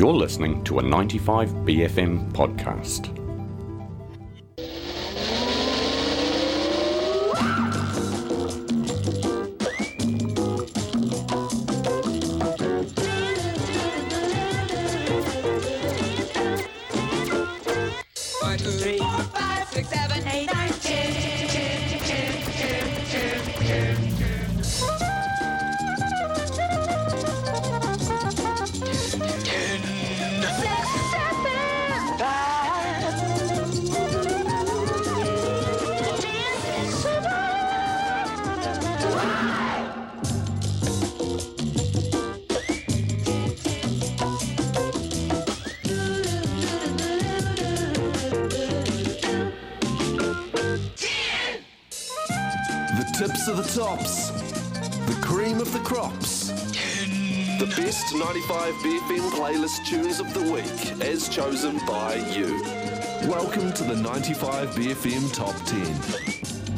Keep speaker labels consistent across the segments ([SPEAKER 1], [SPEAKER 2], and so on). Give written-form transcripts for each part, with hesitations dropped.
[SPEAKER 1] You're listening to a 95BFM podcast.
[SPEAKER 2] Tips of the tops, the cream of the crops, the best 95BFM playlist tunes of the week as chosen by you. Welcome to the 95BFM Top 10.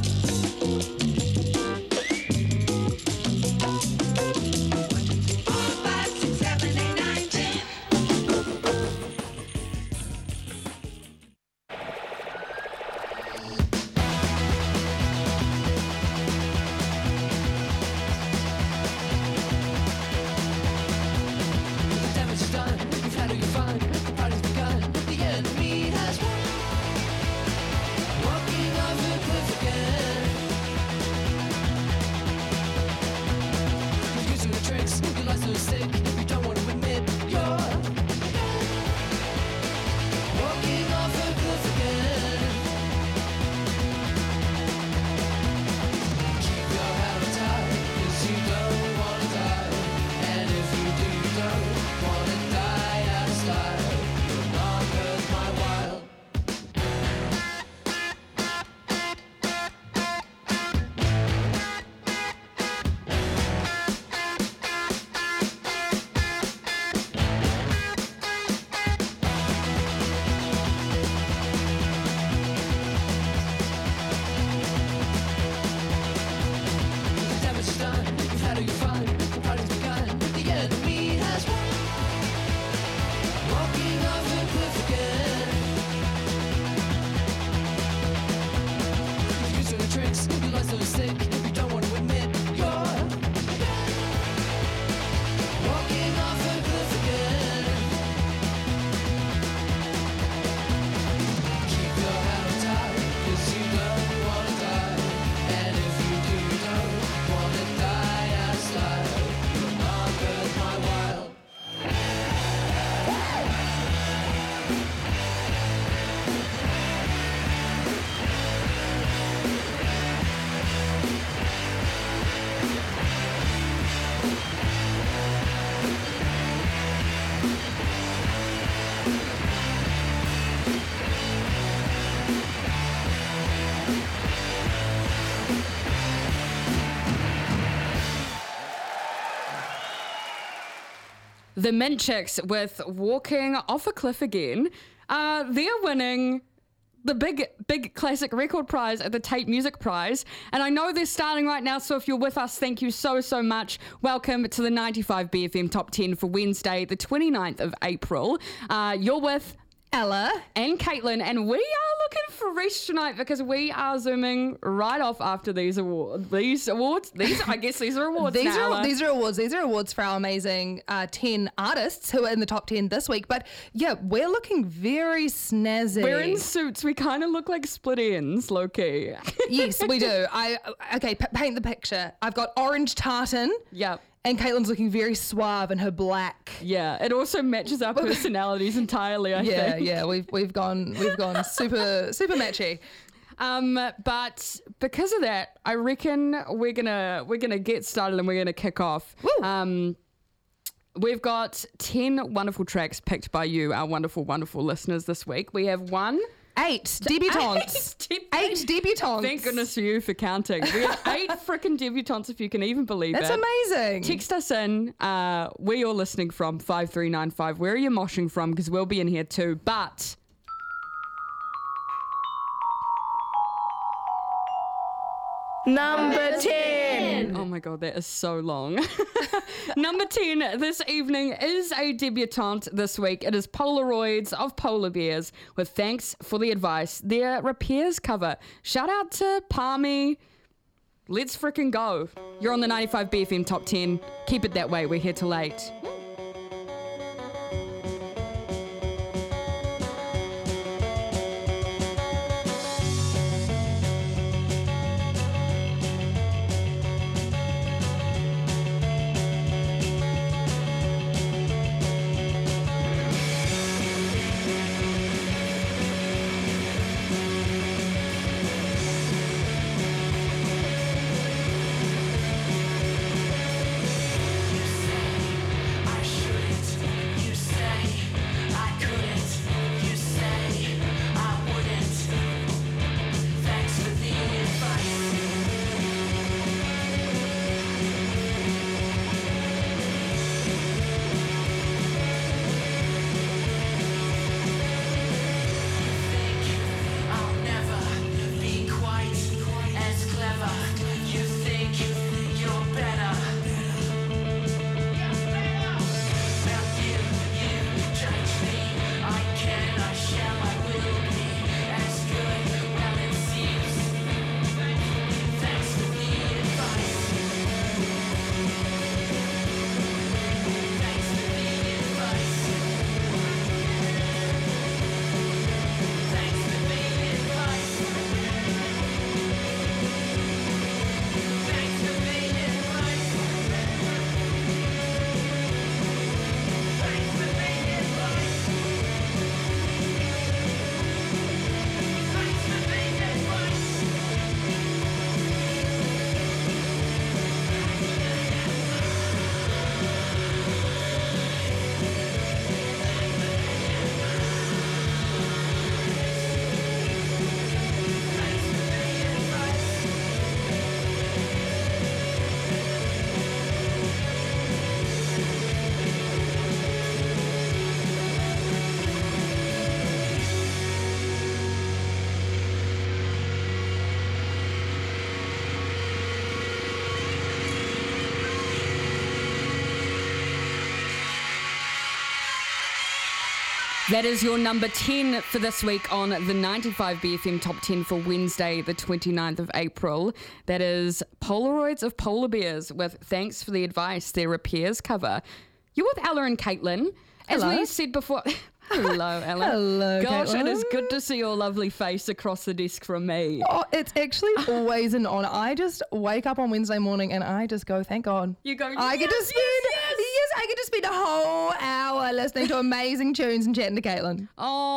[SPEAKER 3] The Mint Chicks with Walking Off a Cliff Again. They're winning the big classic record prize at the Tate Music Prize. And I know they're starting right now, so if you're with us, thank you so much. Welcome to the 95BFM Top 10 for Wednesday, the 29th of April. You're with Ella and Caitlin, and we are looking fresh tonight because we are zooming right off after these awards. I guess these are awards
[SPEAKER 4] These
[SPEAKER 3] now,
[SPEAKER 4] are awards. These are awards for our amazing 10 artists who are in the top 10 this week. But yeah, we're looking very snazzy.
[SPEAKER 3] We're in suits. We kind of look like split ends, low-key.
[SPEAKER 4] Yes, we do. Paint the picture. I've got orange tartan.
[SPEAKER 3] Yep.
[SPEAKER 4] And Caitlin's looking very suave in her black.
[SPEAKER 3] Yeah, it also matches our personalities entirely, I think.
[SPEAKER 4] Yeah, we've gone super matchy.
[SPEAKER 3] But because of that, I reckon we're gonna get started and we're gonna kick off.
[SPEAKER 4] Woo.
[SPEAKER 3] We've got 10 wonderful tracks picked by you, our wonderful listeners this week. We have
[SPEAKER 4] 8 debutantes. 8 debutantes.
[SPEAKER 3] Thank goodness for you for counting. We have 8 freaking debutantes, if you can even believe
[SPEAKER 4] That's
[SPEAKER 3] it.
[SPEAKER 4] That's amazing.
[SPEAKER 3] Text us in where you're listening from, 5395. Where are you moshing from? Because we'll be in here too. But
[SPEAKER 5] Number 10.
[SPEAKER 3] Oh my god, that is so long. Number 10 this evening is a debutante this week. It is Polaroids of Polar Bears with Thanks for the Advice, their repairs cover. Shout out to Palmy. Let's frickin' go. You're on the 95 BFM Top 10. Keep it that way. We're here till 8. That is your number 10 for this week on the 95 BFM Top 10 for Wednesday, the 29th of April. That is Polaroids of Polar Bears with Thanks for the Advice, their repairs cover. You're with Ella and Caitlin. As
[SPEAKER 4] Hello.
[SPEAKER 3] we said before... Hello, Ella.
[SPEAKER 4] Hello,
[SPEAKER 3] Gosh,
[SPEAKER 4] Caitlin.
[SPEAKER 3] it is good to see your lovely face across the desk from me.
[SPEAKER 4] Oh, it's actually always an honor. I just wake up on Wednesday morning and I just go, thank God.
[SPEAKER 3] You go,
[SPEAKER 4] I get to
[SPEAKER 3] yes,
[SPEAKER 4] spend,
[SPEAKER 3] yes.
[SPEAKER 4] I get to spend a whole hour listening to amazing tunes and chatting to Caitlin.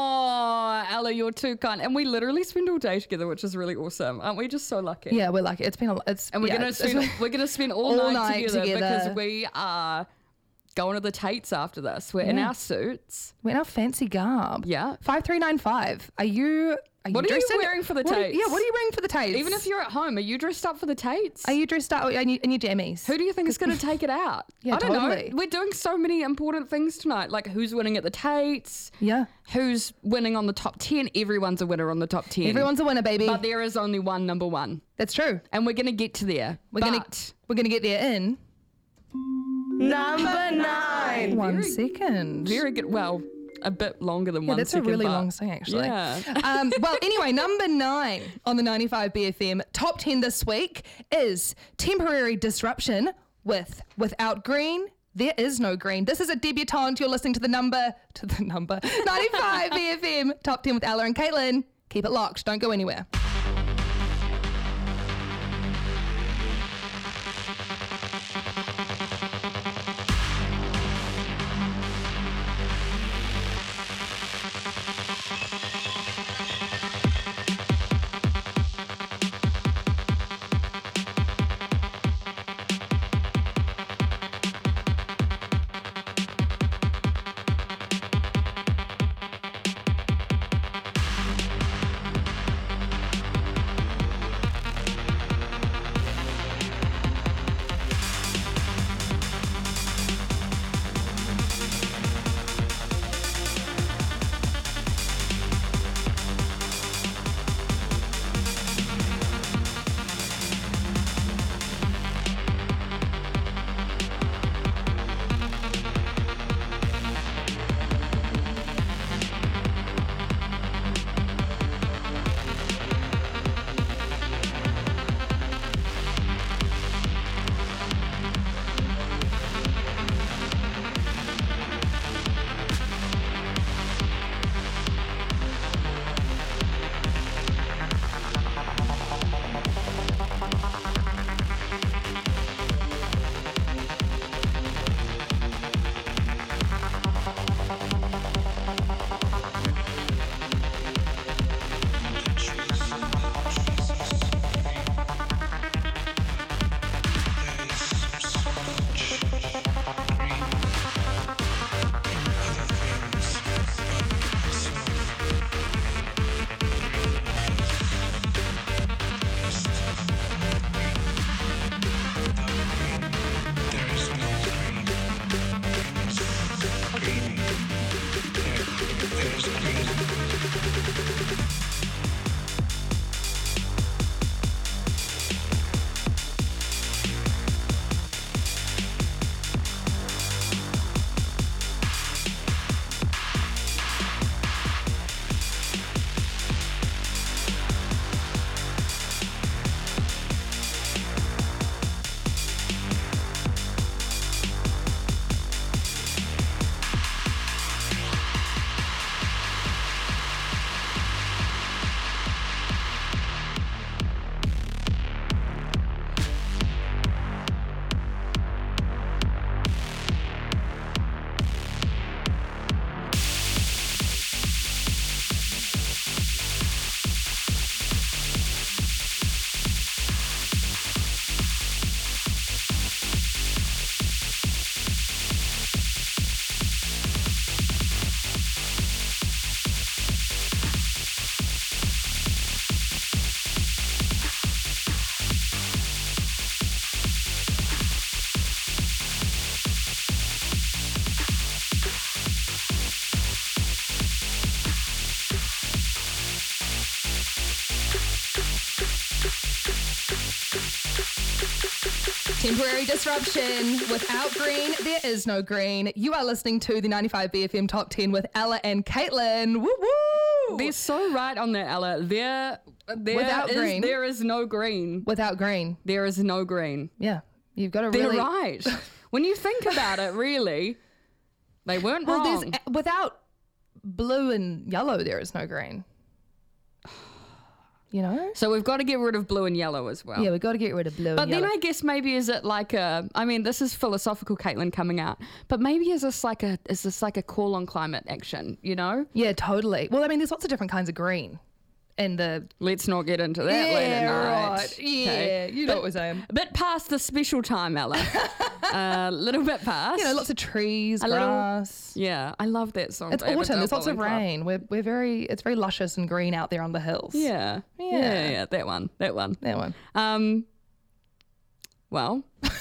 [SPEAKER 3] Oh, Ella, you're too kind. And we literally spend all day together, which is really awesome. Aren't we just so lucky?
[SPEAKER 4] Yeah, we're lucky. It's been
[SPEAKER 3] And we're gonna spend all,
[SPEAKER 4] all
[SPEAKER 3] night,
[SPEAKER 4] night
[SPEAKER 3] together
[SPEAKER 4] together.
[SPEAKER 3] because we are going to the Tates after this. We're in our suits.
[SPEAKER 4] We're in our fancy garb.
[SPEAKER 3] Yeah.
[SPEAKER 4] 5395. Are you
[SPEAKER 3] What are you
[SPEAKER 4] dressed in-
[SPEAKER 3] wearing for the
[SPEAKER 4] what are-
[SPEAKER 3] Tates?
[SPEAKER 4] Yeah, what are you wearing for the Tates?
[SPEAKER 3] Even if you're at home, are you dressed up for the Tates?
[SPEAKER 4] Are you dressed up in your jammies?
[SPEAKER 3] Who do you think is going to take it out?
[SPEAKER 4] Yeah,
[SPEAKER 3] I don't
[SPEAKER 4] totally.
[SPEAKER 3] know. We're doing so many important things tonight, like who's winning at the Tates,
[SPEAKER 4] Yeah.
[SPEAKER 3] who's winning on the top 10. Everyone's a winner on the top 10.
[SPEAKER 4] Everyone's a winner, baby.
[SPEAKER 3] But there is only one number one.
[SPEAKER 4] That's true.
[SPEAKER 3] And we're going to get to there.
[SPEAKER 4] We're gonna get there in
[SPEAKER 5] Number 9.
[SPEAKER 4] 1 second.
[SPEAKER 3] Very good. Well, a bit longer than
[SPEAKER 4] Yeah,
[SPEAKER 3] 1
[SPEAKER 4] that's
[SPEAKER 3] second.
[SPEAKER 4] a really
[SPEAKER 3] but
[SPEAKER 4] long sing, actually.
[SPEAKER 3] Yeah.
[SPEAKER 4] Well, anyway, number 9 on the 95 BFM top 10 this week is Temporary Disruption with Without Green. There is no green. This is a debutante. You're listening to the number 95 BFM top 10 with Ella and Caitlin. Keep it locked. Don't go anywhere. Temporary disruption. Without green, there is no green. You are listening to the 95 BFM Top 10 with Ella and Caitlin. Woo woo!
[SPEAKER 3] They're so right on that, Ella.
[SPEAKER 4] Green.
[SPEAKER 3] There is no green.
[SPEAKER 4] Without green.
[SPEAKER 3] There is no green.
[SPEAKER 4] Yeah. You've got to
[SPEAKER 3] They're
[SPEAKER 4] really...
[SPEAKER 3] right. When you think about it, really, they weren't wrong.
[SPEAKER 4] Without blue and yellow, there is no green. You know?
[SPEAKER 3] So we've got to get rid of blue and yellow as well.
[SPEAKER 4] Yeah, we've got to get rid of blue
[SPEAKER 3] But
[SPEAKER 4] and
[SPEAKER 3] then
[SPEAKER 4] yellow.
[SPEAKER 3] I guess maybe is it like this is philosophical Caitlin coming out, but maybe is this like a call on climate action, you know?
[SPEAKER 4] Yeah, totally. Well, I mean, there's lots of different kinds of green. And
[SPEAKER 3] Let's not get into that later night.
[SPEAKER 4] Right. Yeah,
[SPEAKER 3] Okay.
[SPEAKER 4] you know what I'm saying.
[SPEAKER 3] A bit past the special time, Ella. A little bit past.
[SPEAKER 4] You know, lots of trees,
[SPEAKER 3] A little-
[SPEAKER 4] grass.
[SPEAKER 3] Yeah, I love that song.
[SPEAKER 4] It's
[SPEAKER 3] David
[SPEAKER 4] autumn. There's lots of
[SPEAKER 3] Bowling Club.
[SPEAKER 4] rain. It's very luscious and green out there on the hills.
[SPEAKER 3] Yeah.
[SPEAKER 4] Yeah.
[SPEAKER 3] That one.
[SPEAKER 4] That one.
[SPEAKER 3] Well,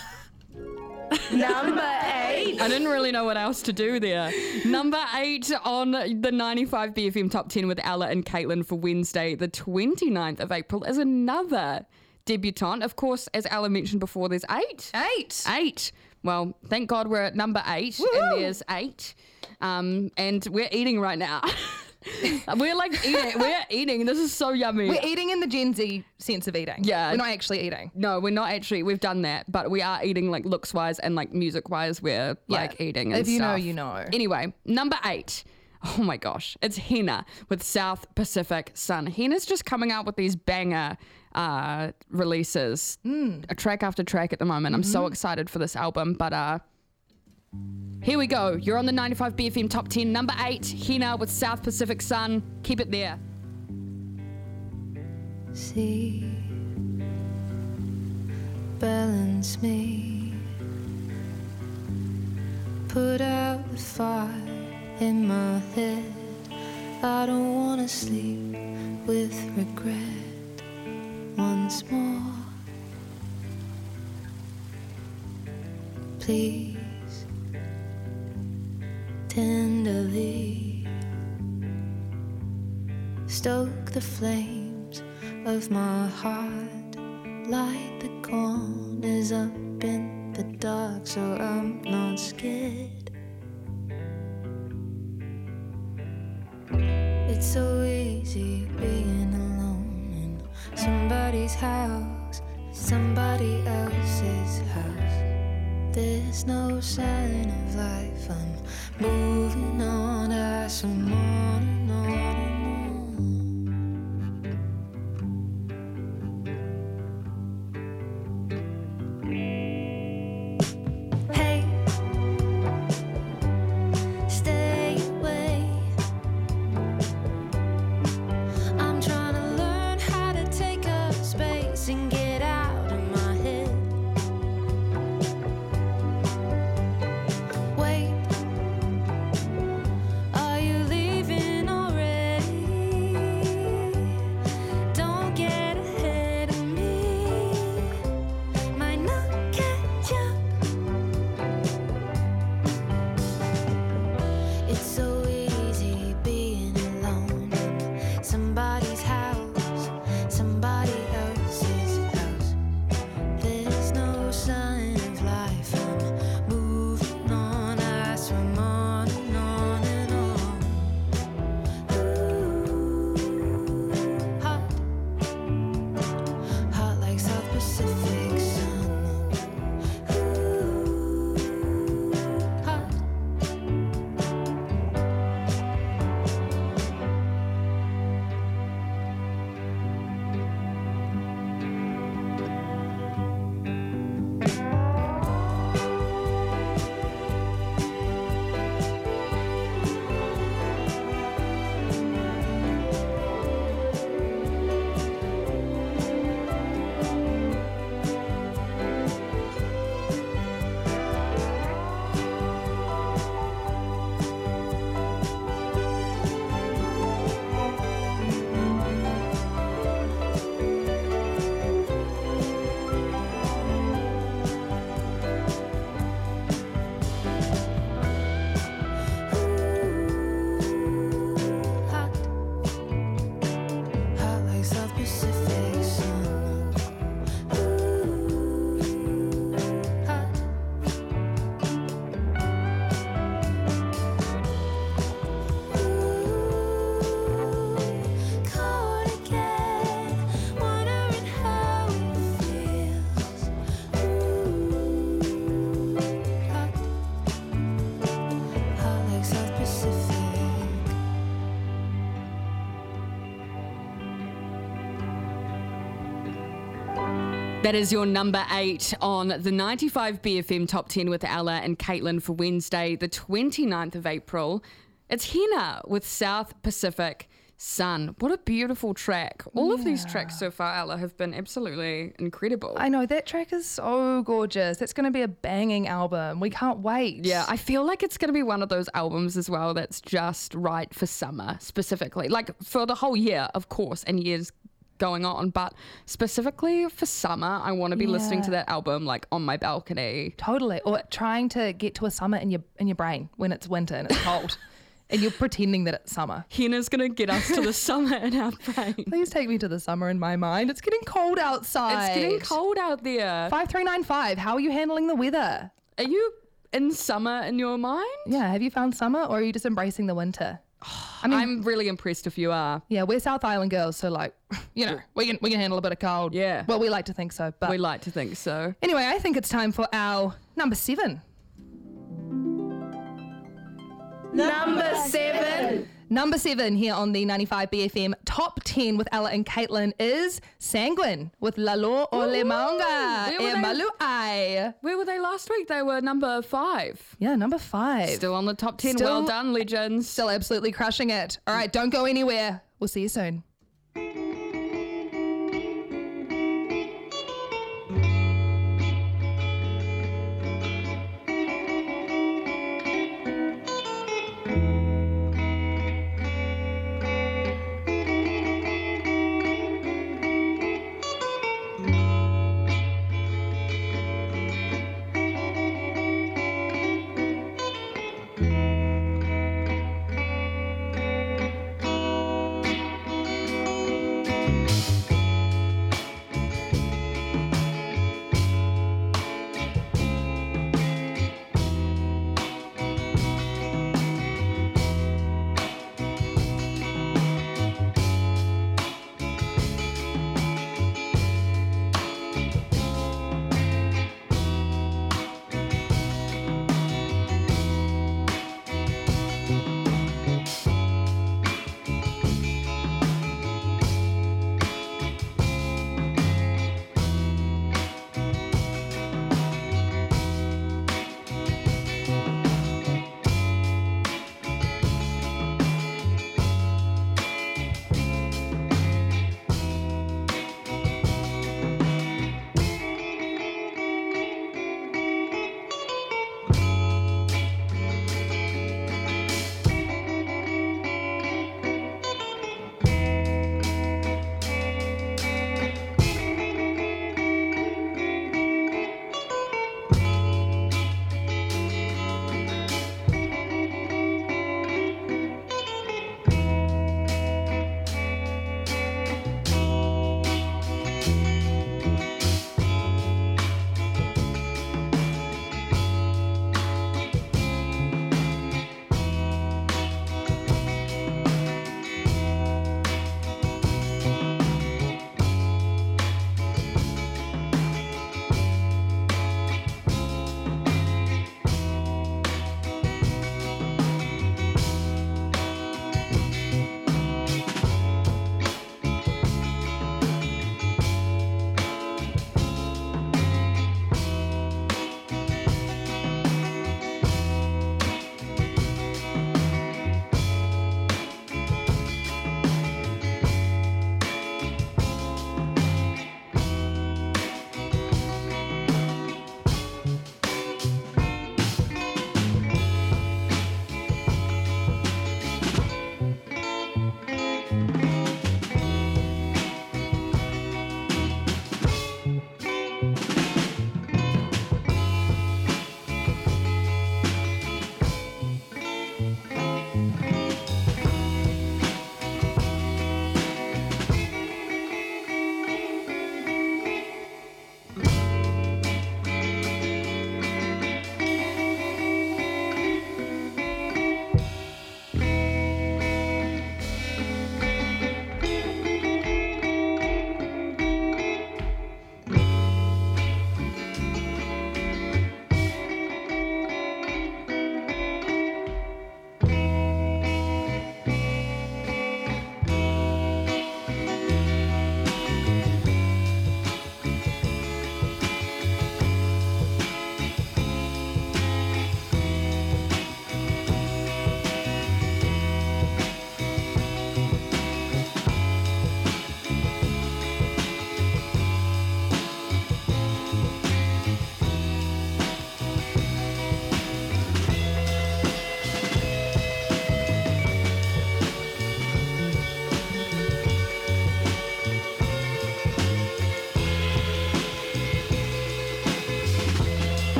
[SPEAKER 5] Number 8.
[SPEAKER 3] I didn't really know what else to do there. Number 8 on the 95 BFM Top 10 with Ella and Caitlin for Wednesday, the 29th of April, is another debutante. Of course, as Ella mentioned before, there's 8. 8. Well, thank God we're at number 8, and there's 8. And we're eating right now. We're like eating. We're eating. This is so yummy.
[SPEAKER 4] We're eating in the Gen Z sense of eating.
[SPEAKER 3] Yeah.
[SPEAKER 4] We're not actually eating.
[SPEAKER 3] No, we're not actually. We've done that, but we are eating like looks wise and like music wise. We're like eating. And
[SPEAKER 4] If you know,
[SPEAKER 3] stuff.
[SPEAKER 4] you know.
[SPEAKER 3] Anyway, number 8. Oh my gosh, it's Henna with South Pacific Sun. Henna's just coming out with these banger releases, a track after track at the moment. I'm so excited for this album, but here we go. You're on the 95 BFM Top 10, number 8, Henna with South Pacific Sun. Keep it there.
[SPEAKER 6] See, balance me, put out the fire in my head. I don't wanna sleep with regret once more. Please, tenderly stoke the flames of my heart, light the corners up in the dark so I'm not scared. It's so easy being alone in somebody's house, somebody else's house. There's no sign of life, I'm moving on as I'm on and on and on. Hey, stay away. I'm trying to learn how to take up space and get out of my head. Wait,
[SPEAKER 3] That is your number 8 on the 95 BFM Top 10 with Ella and Caitlin for Wednesday, the 29th of April. It's Henna with South Pacific Sun. What a beautiful track. All of these tracks so far, Ella, have been absolutely incredible.
[SPEAKER 4] I know, that track is so gorgeous. It's going to be a banging album. We can't wait.
[SPEAKER 3] Yeah, I feel like it's going to be one of those albums as well that's just right for summer specifically. Like for the whole year, of course, and years going on, but specifically for summer, I want to be listening to that album like on my balcony.
[SPEAKER 4] Totally. Or trying to get to a summer in your brain when it's winter and it's cold. And you're pretending that it's summer.
[SPEAKER 3] Henna's going to get us to the summer in our brain.
[SPEAKER 4] Please take me to the summer in my mind. It's getting cold outside.
[SPEAKER 3] It's getting cold out there.
[SPEAKER 4] 5395, how are you handling the weather?
[SPEAKER 3] Are you in summer in your mind?
[SPEAKER 4] Yeah, have you found summer or are you just embracing the winter? I mean,
[SPEAKER 3] I'm really impressed if you are.
[SPEAKER 4] yeah, we're South Island girls, so like, you know, we can handle a bit of cold.
[SPEAKER 3] Yeah.
[SPEAKER 4] Well, we like to think so. But
[SPEAKER 3] We like to think so.
[SPEAKER 4] anyway, I think it's time for our number 7.
[SPEAKER 5] Number 7.
[SPEAKER 4] Number 7 here on the 95 BFM Top 10 with Ella and Caitlin is Sanguine with Lalo o Le Manga
[SPEAKER 3] Where were
[SPEAKER 4] e
[SPEAKER 3] they?
[SPEAKER 4] Maluai.
[SPEAKER 3] Where were they last week? They were number 5.
[SPEAKER 4] Yeah, number 5.
[SPEAKER 3] Still on the top 10.
[SPEAKER 4] Still-
[SPEAKER 3] Well done, legends.
[SPEAKER 4] Still absolutely crushing it. All right, don't go anywhere. We'll see you soon.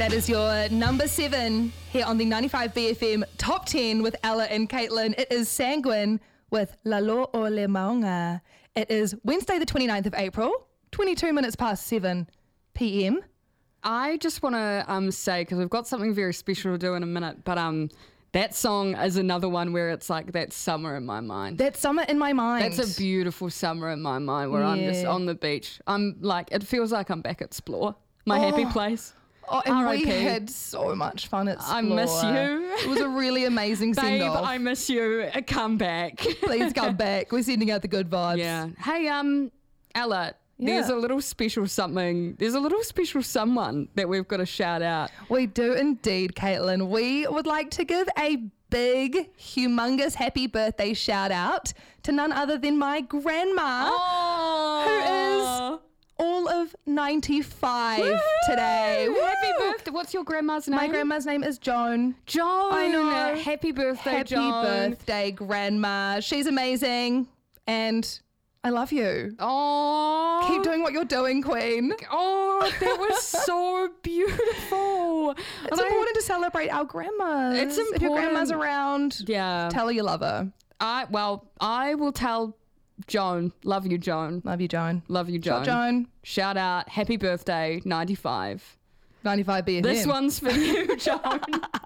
[SPEAKER 4] That is your number 7 here on the 95 BFM Top 10 with Ella and Caitlin. It is Sanguine with Lalo o Le Maunga. It is Wednesday the 29th of April, 22 minutes past 7 p.m.
[SPEAKER 3] I just want to say, because we've got something very special to do in a minute, but that song is another one where it's like that summer in my mind.
[SPEAKER 4] That summer in my mind.
[SPEAKER 3] That's a beautiful summer in my mind where I'm just on the beach. I'm like, it feels like I'm back at Splore, my happy place.
[SPEAKER 4] Oh, and
[SPEAKER 3] R.I.P.
[SPEAKER 4] we had so much fun at Splore.
[SPEAKER 3] I miss you.
[SPEAKER 4] It was a really amazing
[SPEAKER 3] Babe,
[SPEAKER 4] send-off.
[SPEAKER 3] I miss you. Come back.
[SPEAKER 4] Please come back. We're sending out the good vibes.
[SPEAKER 3] Yeah. Hey, Ella, there's a little special something. There's a little special someone that we've got to shout out.
[SPEAKER 4] We do indeed, Caitlin. We would like to give a big, humongous happy birthday shout out to none other than my grandma, who is all of 95 today.
[SPEAKER 3] Happy birthday. What's your grandma's name?
[SPEAKER 4] My grandma's name is Joan.
[SPEAKER 3] Joan.
[SPEAKER 4] I know.
[SPEAKER 3] Happy birthday,
[SPEAKER 4] Happy
[SPEAKER 3] Joan.
[SPEAKER 4] birthday, grandma. She's amazing and I love you.
[SPEAKER 3] Oh.
[SPEAKER 4] Keep doing what you're doing, Queen.
[SPEAKER 3] Oh, that was so beautiful.
[SPEAKER 4] It's important to celebrate our grandmas.
[SPEAKER 3] It's
[SPEAKER 4] If your grandma's
[SPEAKER 3] important.
[SPEAKER 4] around,
[SPEAKER 3] Yeah.
[SPEAKER 4] tell her you love her.
[SPEAKER 3] I will tell Joan. Love you, Joan.
[SPEAKER 4] Love you, Joan.
[SPEAKER 3] Love you, Joan.
[SPEAKER 4] Shot Joan.
[SPEAKER 3] Shout out. Happy birthday, 95.
[SPEAKER 4] 95 BFM.
[SPEAKER 3] This one's for you, Joan.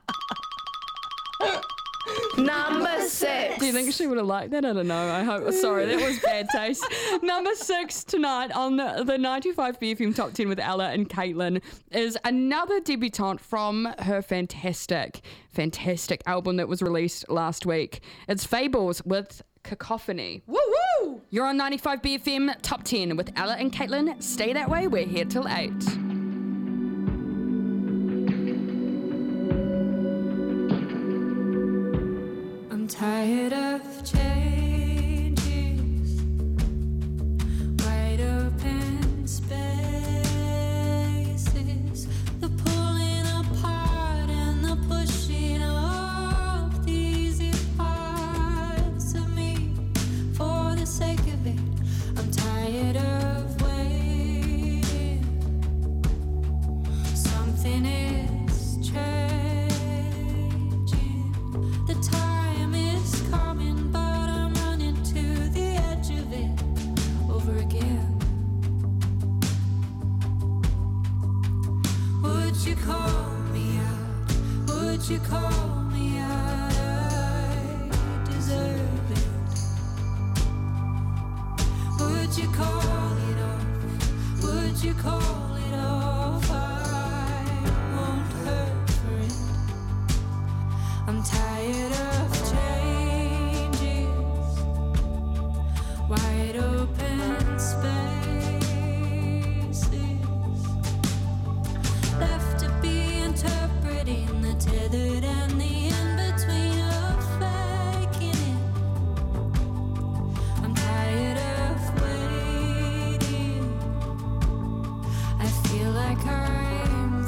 [SPEAKER 5] Number 6.
[SPEAKER 3] Do you think she would have liked that? I don't know. I hope. Sorry, that was bad taste. Number 6 tonight on the 95 BFM Top 10 with Ella and Caitlin is another debutante from her fantastic album that was released last week. It's Fables with Cacophony.
[SPEAKER 4] Woo woo!
[SPEAKER 3] You're on 95 BFM Top 10 with Ella and Caitlin. Stay that way. We're here till 8.
[SPEAKER 6] I'm tired of changes, wide open spaces, the pulling apart and the pushing of the easy parts of me for the sake of it. I'm tired of waiting. Something is changing. The time is coming, but I'm running to the edge of it over again. Would you call me out? Would you call me out? I deserve it. Would you call it off? Would you call it off? I won't hurt for it. I'm tired of changes, wide open spaces, left to be interpreting the tethered and the in-between of faking it. I'm tired of waiting. I feel like I'm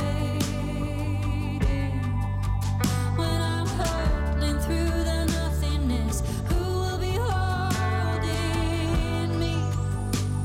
[SPEAKER 6] fading. When I'm hurtling through the nothingness, who will be holding me?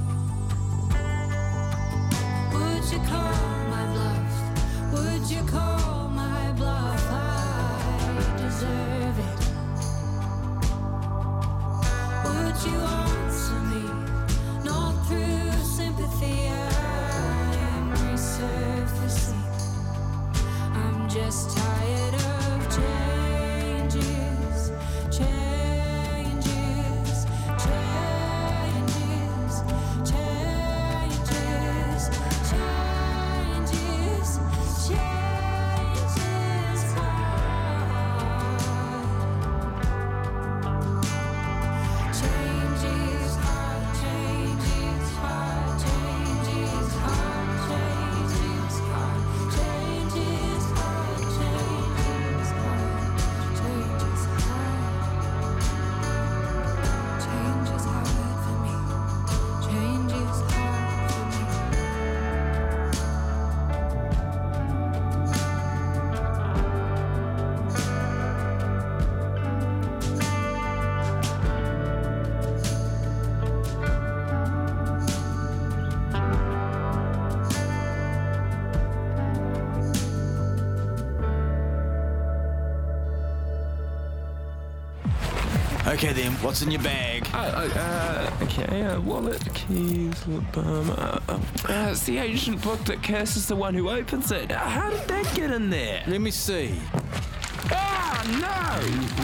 [SPEAKER 7] Okay then, what's in your bag?
[SPEAKER 8] Okay, wallet, keys, lip balm. It's the ancient book that Cass is the one who opens it. How did that get in there?
[SPEAKER 7] Let me see.
[SPEAKER 8] Ah,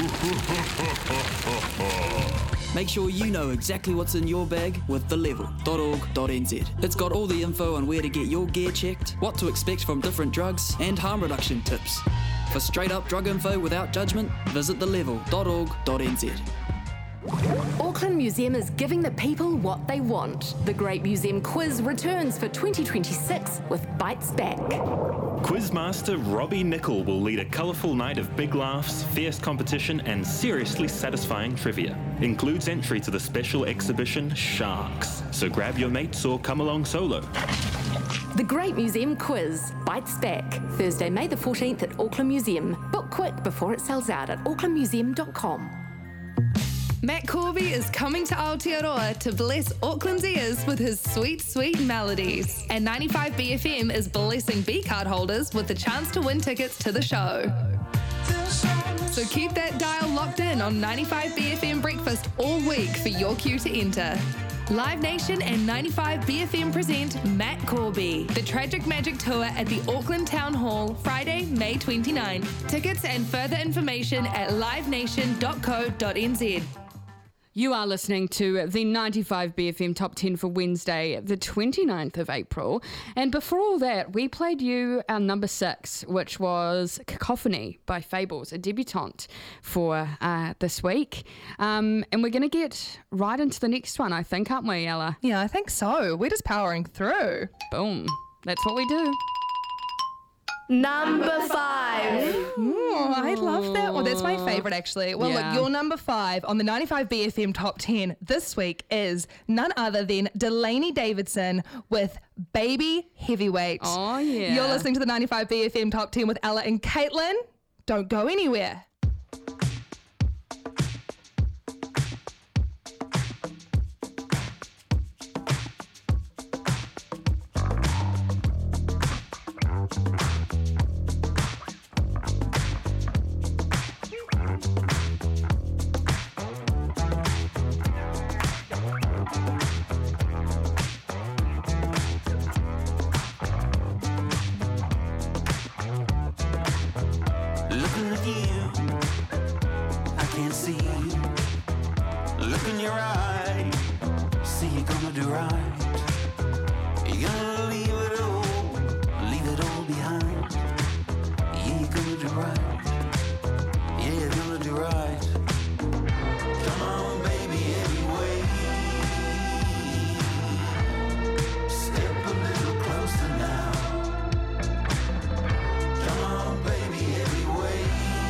[SPEAKER 8] no!
[SPEAKER 9] Make sure you know exactly what's in your bag with thelevel.org.nz. It's got all the info on where to get your gear checked, what to expect from different drugs, and harm reduction tips. For straight up drug info without judgment, visit thelevel.org.nz.
[SPEAKER 10] Auckland Museum is giving the people what they want. The Great Museum Quiz returns for 2026 with Bites Back.
[SPEAKER 11] Quizmaster Robbie Nicol will lead a colourful night of big laughs, fierce competition and seriously satisfying trivia. Includes entry to the special exhibition Sharks. So grab your mates or come along solo.
[SPEAKER 10] The Great Museum Quiz, Bites Back, Thursday, May the 14th at Auckland Museum. Book quick before it sells out at aucklandmuseum.com.
[SPEAKER 4] Matt Corby is coming to Aotearoa to bless Auckland's ears with his sweet, sweet melodies. And 95BFM is blessing B-card holders with the chance to win tickets to the show. So keep that dial locked in on 95BFM Breakfast all week for your cue to enter. Live Nation and 95BFM present Matt Corby, the Tragic Magic Tour at the Auckland Town Hall, Friday, May 29. Tickets and further information at livenation.co.nz.
[SPEAKER 3] You are listening to the 95BFM Top 10 for Wednesday, the 29th of April. And before all that, we played you our number 6, which was Cacophony by Fables, a debutante for this week. And we're going to get right into the next one, I think, aren't we, Ella?
[SPEAKER 4] Yeah, I think so. We're just powering through.
[SPEAKER 3] Boom. That's what we do.
[SPEAKER 5] Number 5.
[SPEAKER 4] Ooh, I love that one. That's my favourite, actually. Well,
[SPEAKER 3] Yeah.
[SPEAKER 4] look, your number 5 on the 95BFM Top 10 this week is none other than Delaney Davidson with Baby Heavyweight.
[SPEAKER 3] Oh, yeah.
[SPEAKER 4] You're listening to the 95BFM Top 10 with Ella and Caitlin. Don't go anywhere.
[SPEAKER 12] Looking at you, I can't see you. Look in your eye, see you're gonna do right. You're gonna leave it all behind. Yeah, you're gonna do right. Yeah, you're gonna do right. Come on, baby, anyway. Step a little closer now. Come on, baby, anyway.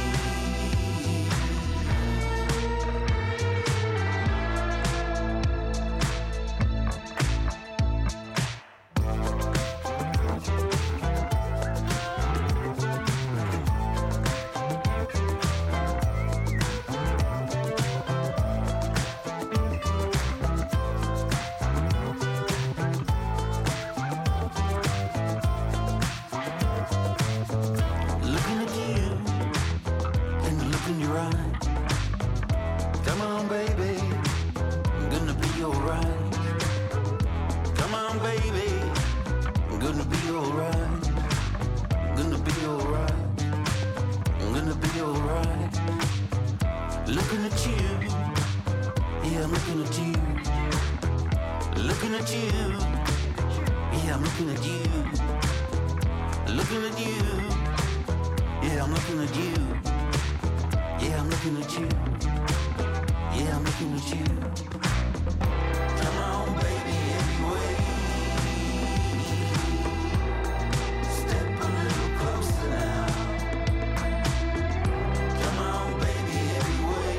[SPEAKER 12] Looking at you and look in your eye. Come on, baby, I'm gonna be alright. Come on, baby, I'm gonna be alright. Gonna be alright. I'm gonna be alright. Looking at you, yeah, I'm looking at you. Looking at you, yeah, I'm looking at you. Looking at you. Yeah, I'm looking at you. Yeah, I'm looking at you. Yeah, I'm looking at you. Come on, baby, anyway. Step a little closer now. Come on, baby, anyway.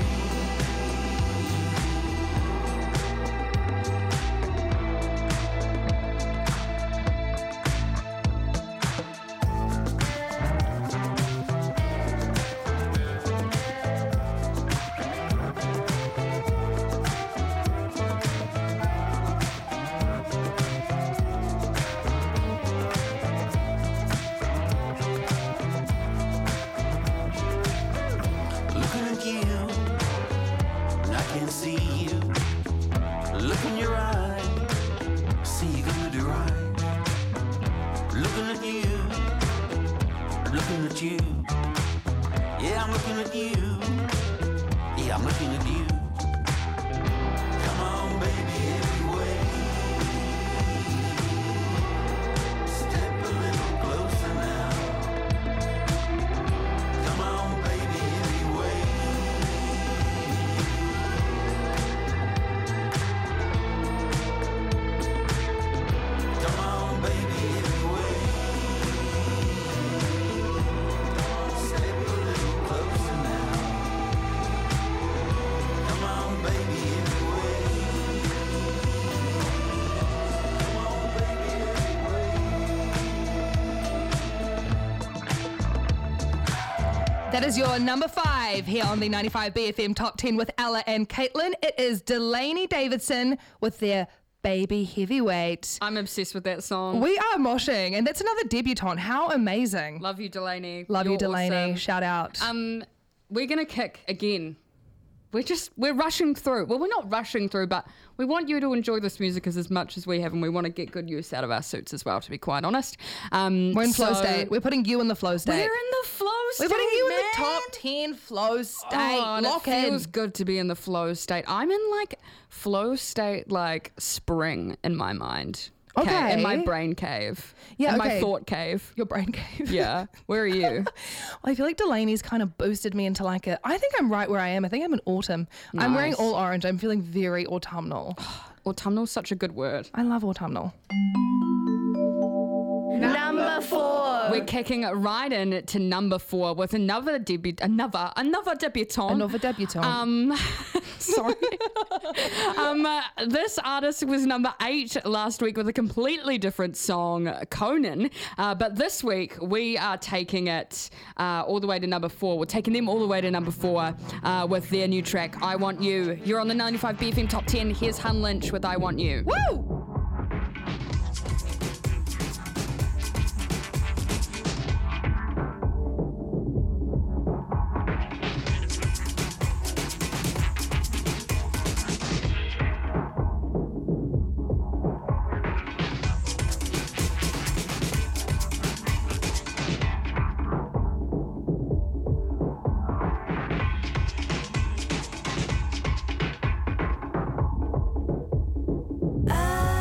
[SPEAKER 12] in your eyes. See you're gonna do right. Looking at you. Looking at you. Yeah, I'm looking at you. Yeah, I'm looking at you. Come on, baby, every way. Step a little closer now. Come on, baby, every way. Come on, baby, every way. Step a little closer now. Come on, baby, every way. Come on, baby, every way.
[SPEAKER 4] That is your number 5 here on the 95 BFM Top 10 with Ella and Caitlin. It is Delaney Davidson with their Baby Heavyweight.
[SPEAKER 3] I'm obsessed with that song.
[SPEAKER 4] We are moshing, and that's another debutante. How amazing.
[SPEAKER 3] Love you, Delaney.
[SPEAKER 4] Love
[SPEAKER 3] You're
[SPEAKER 4] you, Delaney.
[SPEAKER 3] awesome.
[SPEAKER 4] Shout out.
[SPEAKER 3] We're gonna kick again. We're rushing through. Well, we're not rushing through, but we want you to enjoy this music as much as we have, and we want to get good use out of our suits as well, to be quite honest.
[SPEAKER 4] We're in flow state. We're putting you in the flow state.
[SPEAKER 3] We're in the flow state.
[SPEAKER 4] We're putting you in the
[SPEAKER 3] man.
[SPEAKER 4] top 10 flow state.
[SPEAKER 3] Oh, and
[SPEAKER 4] Lock
[SPEAKER 3] it
[SPEAKER 4] in.
[SPEAKER 3] feels good to be in the flow state. I'm in like flow state, like spring in my mind.
[SPEAKER 4] Okay.
[SPEAKER 3] In my brain cave.
[SPEAKER 4] Yeah,
[SPEAKER 3] in
[SPEAKER 4] okay.
[SPEAKER 3] my thought cave.
[SPEAKER 4] Your brain cave.
[SPEAKER 3] Yeah. Where are you?
[SPEAKER 4] I feel like Delaney's kind of boosted me into like I think I'm right where I am. I think I'm in autumn. I'm wearing
[SPEAKER 3] Nice.
[SPEAKER 4] all orange. I'm feeling very autumnal.
[SPEAKER 3] Autumnal's such a good word.
[SPEAKER 4] I love autumnal.
[SPEAKER 5] Number 4.
[SPEAKER 3] We're kicking it right in to number 4 with another debutante.
[SPEAKER 4] Another debutante.
[SPEAKER 3] Sorry. This artist was number 8 last week with a completely different song, Conan. But this week we are taking it all the way to number 4. We're taking them all the way to number 4 with their new track, I Want You. You're on the 95 BFM Top 10. Here's Hun Lynch with I Want You.
[SPEAKER 4] Woo!
[SPEAKER 6] I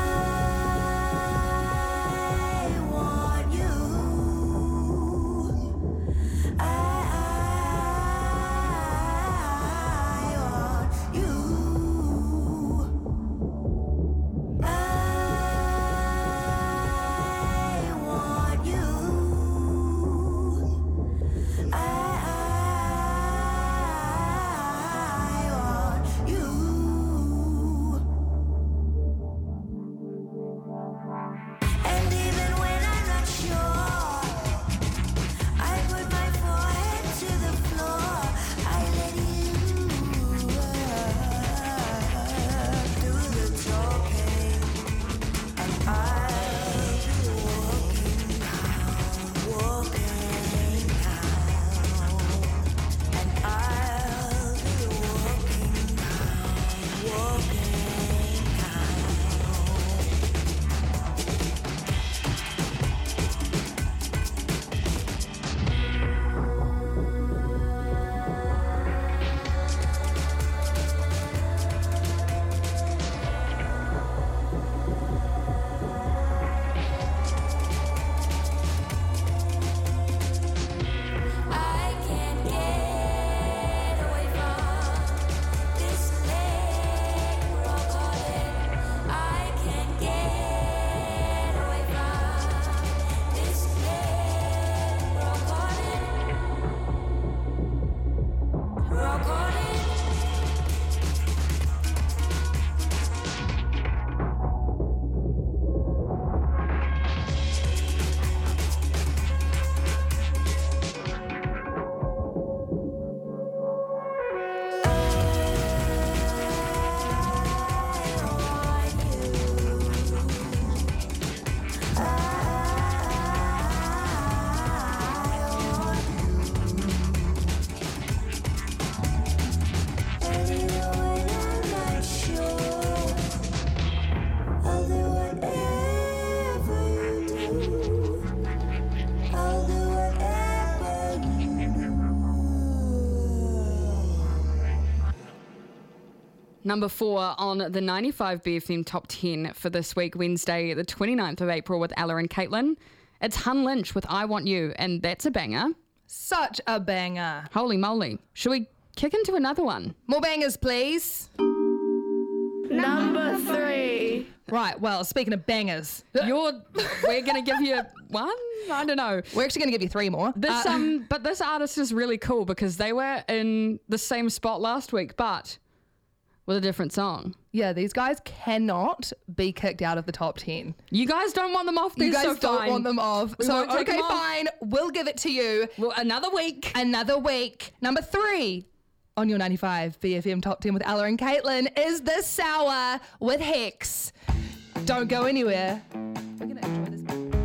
[SPEAKER 3] Number 4 on the 95 BFM Top 10 for this week, Wednesday, the 29th of April with Ella and Caitlin. It's Hun Lynch with I Want You, and that's a banger.
[SPEAKER 4] Such a banger.
[SPEAKER 3] Holy moly. Should we kick into another one?
[SPEAKER 4] More bangers, please.
[SPEAKER 5] Number 3.
[SPEAKER 4] Right, well, speaking of bangers,
[SPEAKER 3] We're going to give you one? I don't know.
[SPEAKER 4] we're actually going to give you 3 more.
[SPEAKER 3] This but this artist is really cool because they were in the same spot last week, but with a different song.
[SPEAKER 4] Yeah, these guys cannot be kicked out of the top 10.
[SPEAKER 3] You guys don't want them off.
[SPEAKER 4] You
[SPEAKER 3] They're
[SPEAKER 4] guys
[SPEAKER 3] so
[SPEAKER 4] don't
[SPEAKER 3] fine.
[SPEAKER 4] want them off.
[SPEAKER 3] We
[SPEAKER 4] So,
[SPEAKER 3] won't take
[SPEAKER 4] okay,
[SPEAKER 3] them off.
[SPEAKER 4] fine. We'll give it to you.
[SPEAKER 3] Well, another week.
[SPEAKER 4] Another week. Number 3 on your 95 BFM Top 10 with Ella and Caitlin is The Sour with Hex. Don't go anywhere. We're going to enjoy this.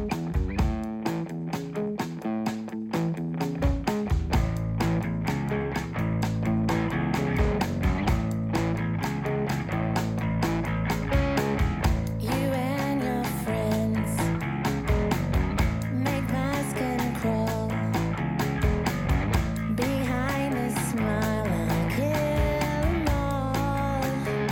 [SPEAKER 6] You and your friends make my skin crawl. Behind the smile, I kill 'em all.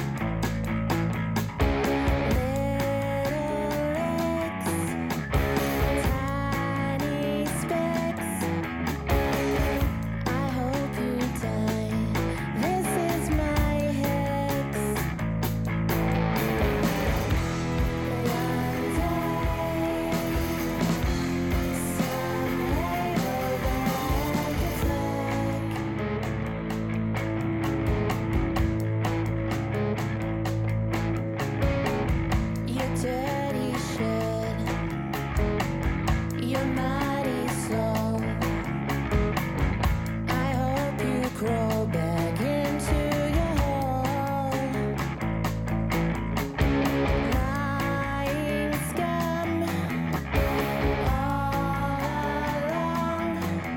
[SPEAKER 6] Tiny specks. I hope you die. This is my hex. You dirty shit, your mighty soul. I hope you crawl back into your hole. Lying scum all along.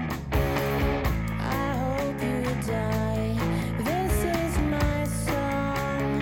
[SPEAKER 6] I hope you die. This is my song.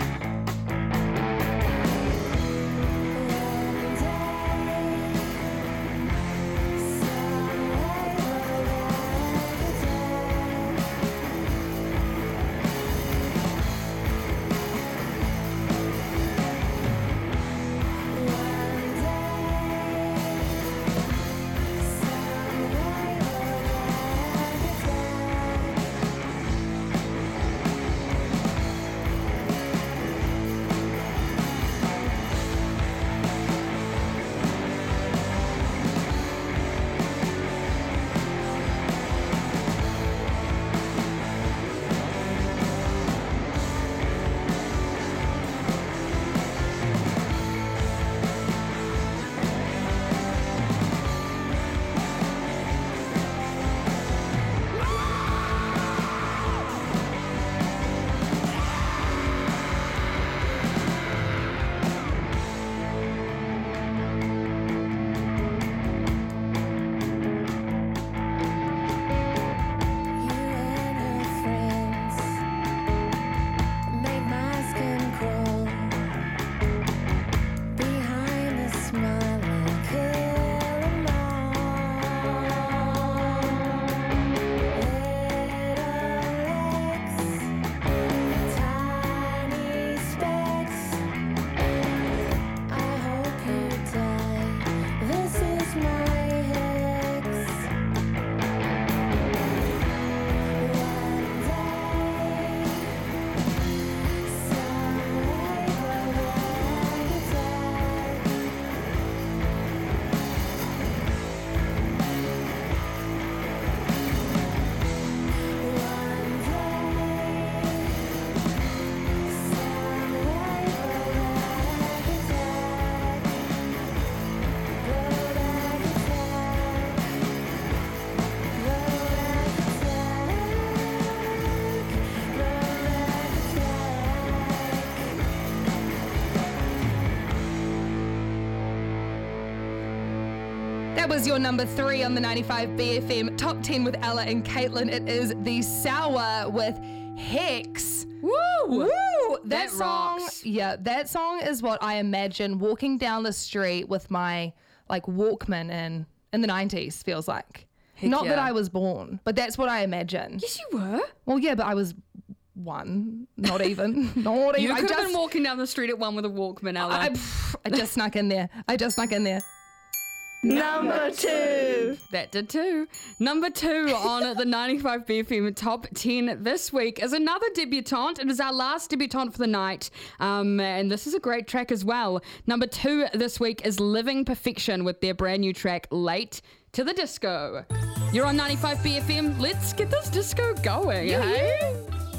[SPEAKER 6] Make my skin crawl. Behind the smile, I kill 'em all. Little tiny specks. I hope you die. This is my hex.
[SPEAKER 4] That was your number 3 on the 95 BFM Top 10 with Ella and Caitlin. It is The Sour with Hex.
[SPEAKER 3] Woo!
[SPEAKER 4] Woo!
[SPEAKER 3] That
[SPEAKER 4] song,
[SPEAKER 3] rocks.
[SPEAKER 4] yeah, that song is what I imagine walking down the street with my like Walkman in the 90s, feels like.
[SPEAKER 3] Heck
[SPEAKER 4] Not that
[SPEAKER 3] yeah.
[SPEAKER 4] I was born, but that's what I imagine.
[SPEAKER 3] Yes, you were.
[SPEAKER 4] Well, yeah, but I was 1, not even. Not
[SPEAKER 3] You
[SPEAKER 4] even.
[SPEAKER 3] could have been walking down the street at 1 with a Walkman, Ella.
[SPEAKER 4] I just snuck in there.
[SPEAKER 5] Number 2.
[SPEAKER 3] That did too. Number 2 on the 95 BFM Top 10 this week is another debutante. It is our last debutante for the night. And this is a great track as well. Number 2 this week is Living Perfection with their brand new track, Late to the Disco. You're on 95 BFM. Let's get this disco going, hey?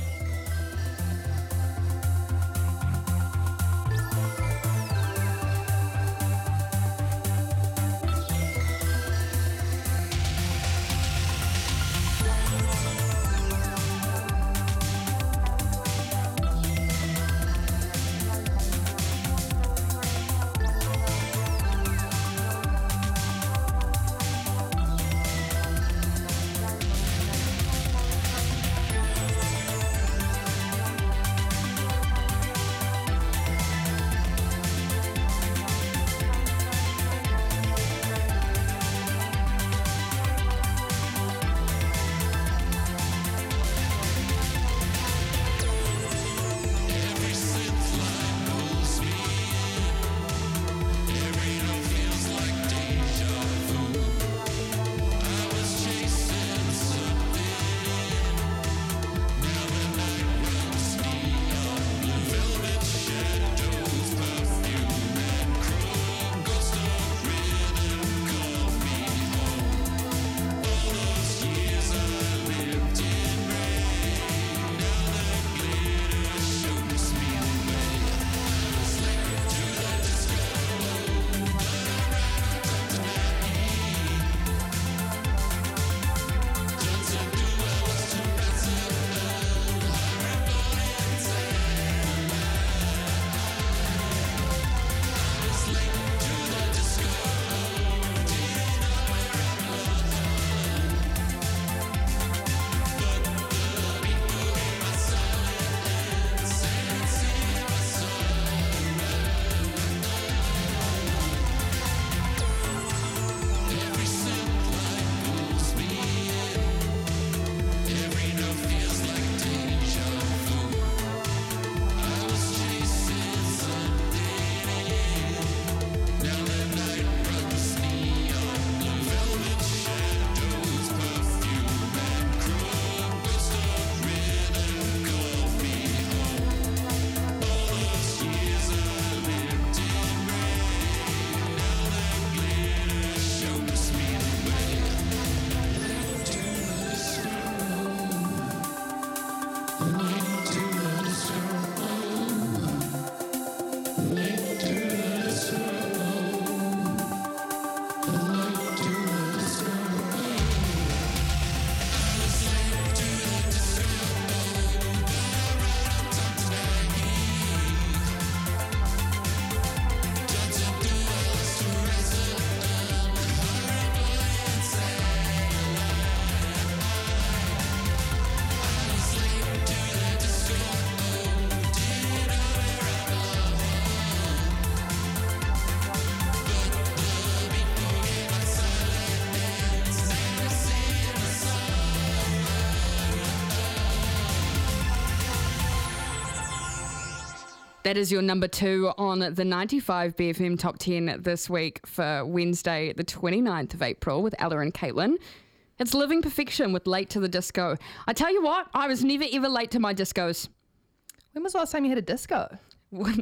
[SPEAKER 3] That is your number 2 on the 95 BFM Top 10 this week for Wednesday, the 29th of April with Ella and Caitlin. It's Living Perfection with Late to the Disco. I tell you what, I was never ever late to my discos.
[SPEAKER 4] When was the last time you had a disco?
[SPEAKER 3] When's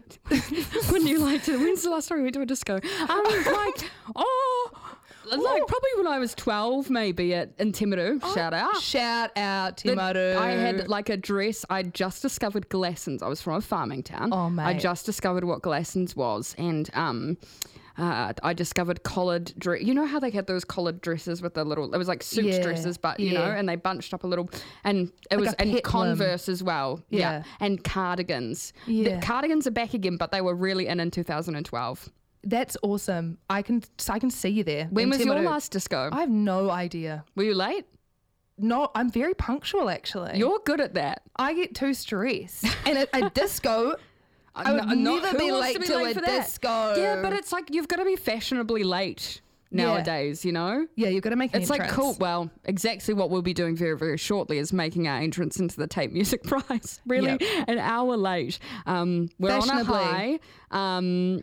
[SPEAKER 3] the last time we went to a disco? Probably when I was 12, maybe in Timaru. Shout out,
[SPEAKER 4] Timaru.
[SPEAKER 3] I had like a dress. I just discovered Glassons. I was from a farming town.
[SPEAKER 4] Oh, mate.
[SPEAKER 3] I just discovered what Glassons was, and I discovered collared dress. You know how they had those collared dresses with the little, it was like suit dresses, but you know, and they bunched up a little, and it
[SPEAKER 4] like
[SPEAKER 3] was, and Converse as well. Yeah. And cardigans.
[SPEAKER 4] Yeah.
[SPEAKER 3] The cardigans are back again, but they were really in 2012.
[SPEAKER 4] That's awesome. I can see you there.
[SPEAKER 3] When was
[SPEAKER 4] Timaru.
[SPEAKER 3] your last disco?
[SPEAKER 4] I have no idea.
[SPEAKER 3] Were you late?
[SPEAKER 4] No, I'm very punctual actually.
[SPEAKER 3] You're good at that.
[SPEAKER 4] I get too stressed. And a disco, I would never be late to a disco.
[SPEAKER 3] Yeah, but it's like you've got to be fashionably late. nowadays, you know?
[SPEAKER 4] Yeah, you've got to make an
[SPEAKER 3] It's
[SPEAKER 4] entrance.
[SPEAKER 3] like cool. Well, exactly what we'll be doing very, very shortly is making our entrance into the Tape Music Prize. Really, an hour late. We're on a
[SPEAKER 4] Fashionably.
[SPEAKER 3] high.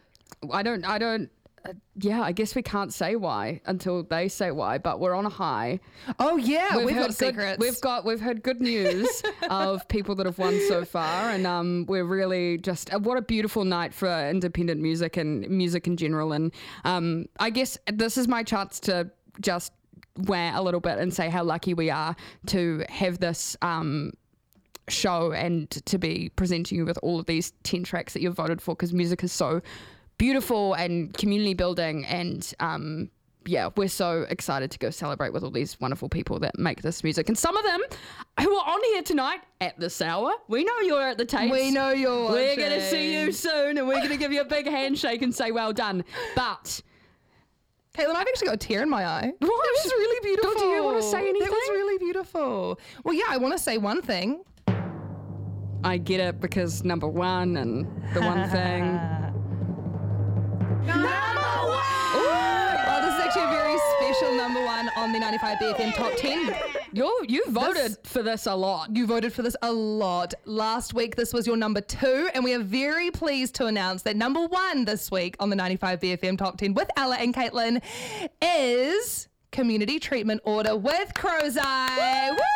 [SPEAKER 3] I guess we can't say why until they say why, but we're on a high.
[SPEAKER 4] Oh yeah, we've got
[SPEAKER 3] heard
[SPEAKER 4] secrets.
[SPEAKER 3] We've heard good news of people that have won so far, and we're really just what a beautiful night for independent music and music in general. And I guess this is my chance to just wear a little bit and say how lucky we are to have this show and to be presenting you with all of these 10 tracks that you've voted for, because music is so beautiful and community building, and we're so excited to go celebrate with all these wonderful people that make this music. And some of them who are on here tonight at this hour, we know you're at the tapes.
[SPEAKER 4] We know you're watching.
[SPEAKER 3] We're going to see you soon, and we're going to give you a big handshake and say well done. But
[SPEAKER 4] Caitlin, I've actually got a tear in my eye.
[SPEAKER 3] What?
[SPEAKER 4] That was really beautiful.
[SPEAKER 3] Do you want to say anything?
[SPEAKER 4] That was really beautiful. Well, yeah, I want to say one thing.
[SPEAKER 3] I get it, because number one and the one thing.
[SPEAKER 4] Number one! Oh, this is actually a very special number one on the 95 BFM Top 10.
[SPEAKER 3] You voted for this a lot.
[SPEAKER 4] You voted for this a lot. Last week, this was your number 2, and we are very pleased to announce that number 1 this week on the 95 BFM Top 10 with Ella and Caitlin is Community Treatment Order with Crow's Eye. Woo!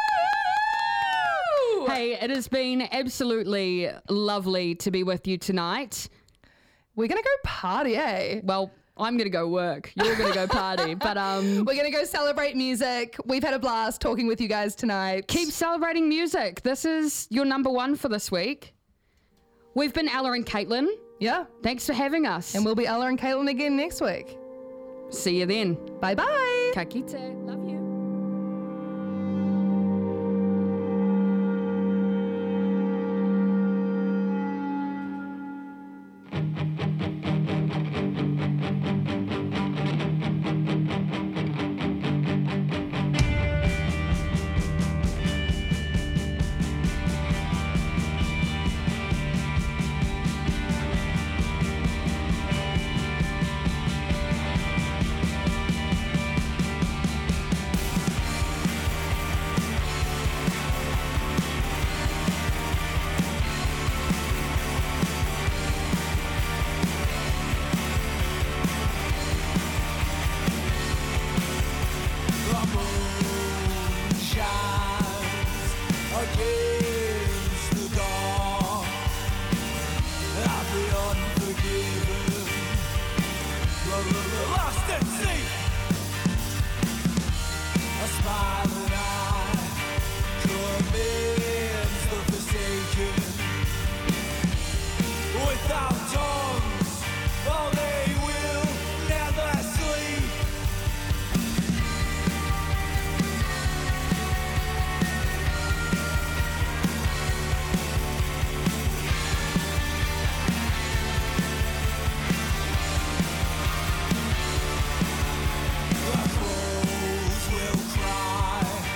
[SPEAKER 3] Hey, it has been absolutely lovely to be with you tonight.
[SPEAKER 4] We're going to go party, eh?
[SPEAKER 3] Well, I'm going to go work. You're going to go party. But
[SPEAKER 4] we're going to go celebrate music. We've had a blast talking with you guys tonight.
[SPEAKER 3] Keep celebrating music. This is your number 1 for this week. We've been Ella and Caitlin.
[SPEAKER 4] Yeah.
[SPEAKER 3] Thanks for having us.
[SPEAKER 4] And we'll be Ella and Caitlin again next week.
[SPEAKER 3] See you then.
[SPEAKER 4] Bye-bye.
[SPEAKER 3] Ka kite. Love you.
[SPEAKER 12] The crows will cry.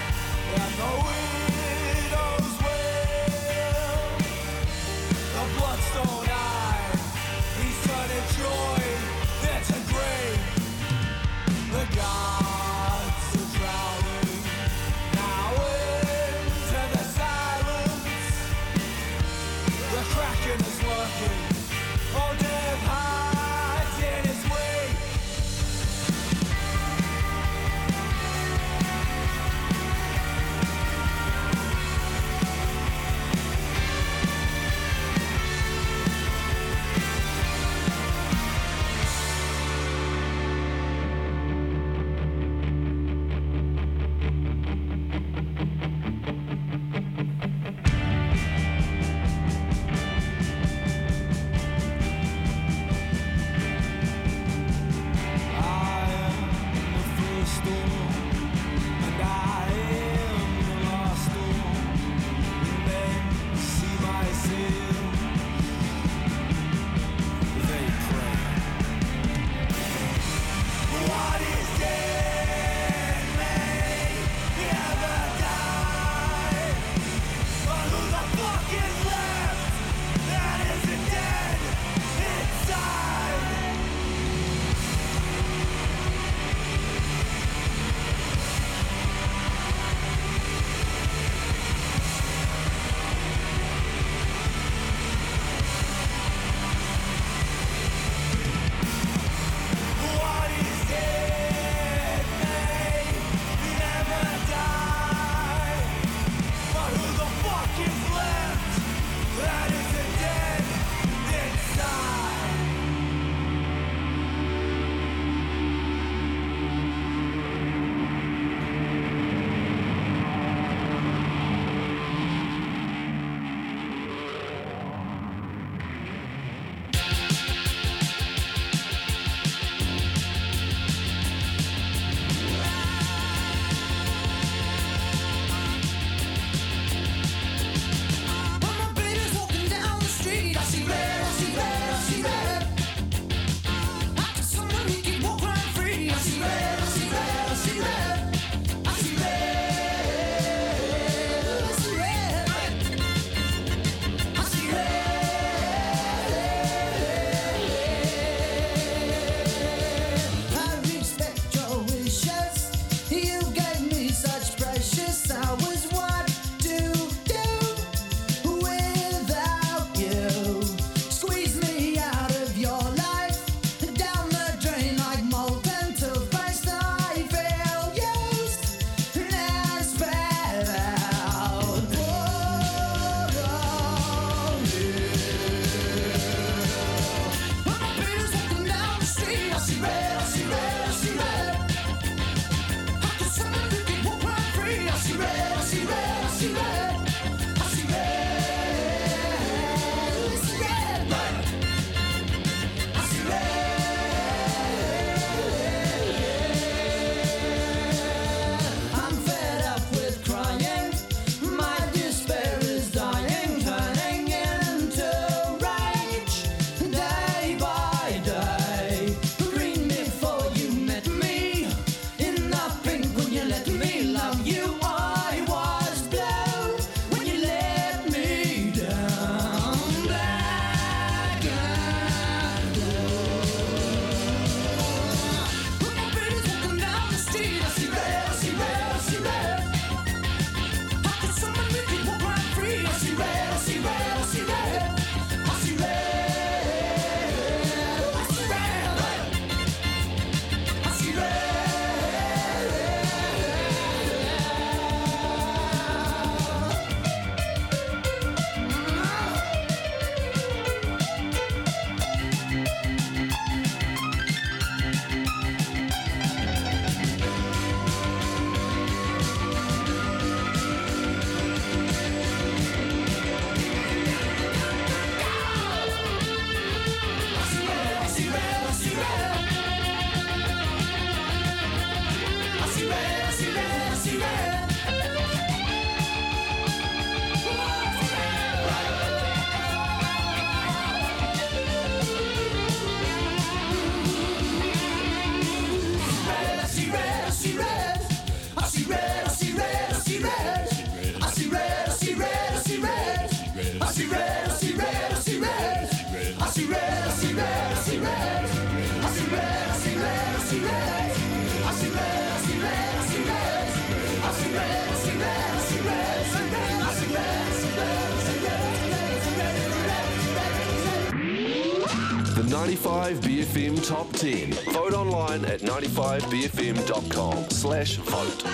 [SPEAKER 2] 95BFM Top 10. Vote online at 95bfm.com/vote.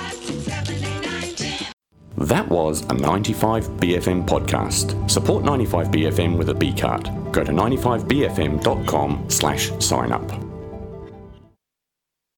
[SPEAKER 1] That was a 95BFM podcast. Support 95BFM with a B card. Go to 95bfm.com/sign up.